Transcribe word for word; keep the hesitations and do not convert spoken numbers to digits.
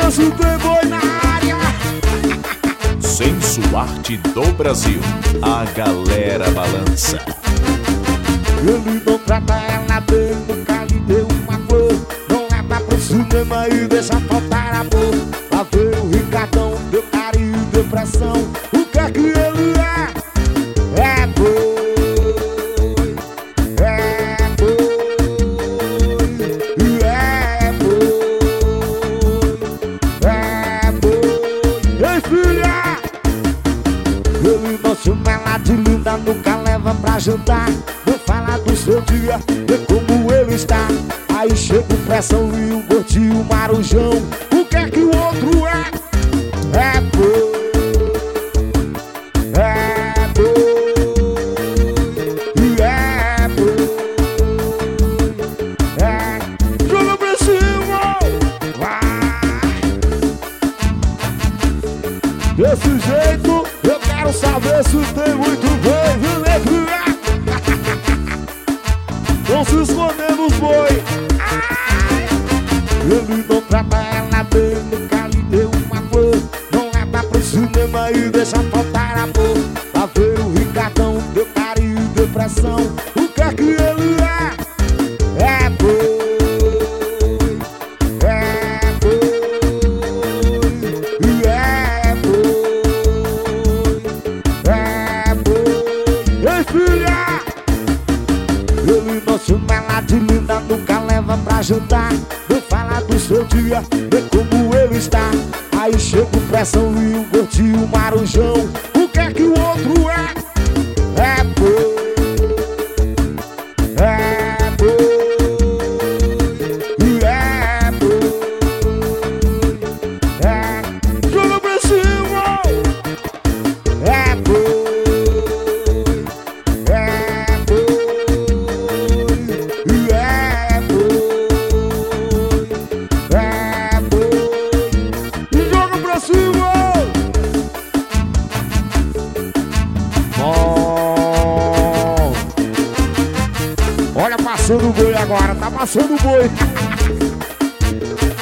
saber se tem boi na área. Sensuarte do Brasil, a galera balança. Ele não trata ela bem, nunca lhe deu uma flor. Não leva pro cinema e deixa faltar amor. Lá veio o Ricardão, deu carinho e depressão. O que é que ele é? É boi, é boi, é boi, é boi. Ei, filha! Ele não chama ela de linda, nunca leva pra jantar. Não fala do seu dia, vê como ele está. Aí chega o pressão e o gordinho marujão. O que é que o outro é? É boi, é boi, é boi, é. Joga pra cima! Vai! Desse jeito, eu quero saber se tem muito bem, viu, negro? Não se esconder nos boi. Ele não trata ela bem, nunca lhe deu uma flor. Não leva pro cinema e deixa faltar amor. Lá veio o Ricardão, deu carinho e depressão. O que é que ele é? É boi, é boi, é boi, é boi. Ei, filha! Ele não chama ela de linda, nunca leva pra jantar. Não fala do seu dia, vê como ele está. Aí chega o pressão e o gordinho marujão. O que é que o outro é? É boi, é boi, é boi, é. Joga pra cima! É boi, é boi, é boi, é boi. E joga pra cima! Bom. Olha, passando o boi agora, tá passando o boi.